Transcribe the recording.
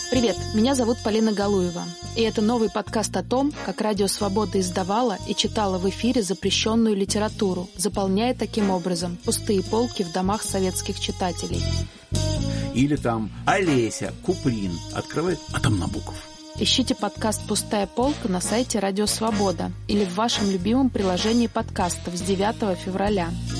Привет, меня зовут Полина Галуева, и это новый подкаст о том, как Радио Свобода издавала и читала в эфире запрещенную литературу, заполняя таким образом пустые полки в домах советских читателей. Или там Олеся, Куприн открывает, а там Набоков. Ищите подкаст «Пустая полка» на сайте Радио Свобода или в вашем любимом приложении подкастов с 9 февраля.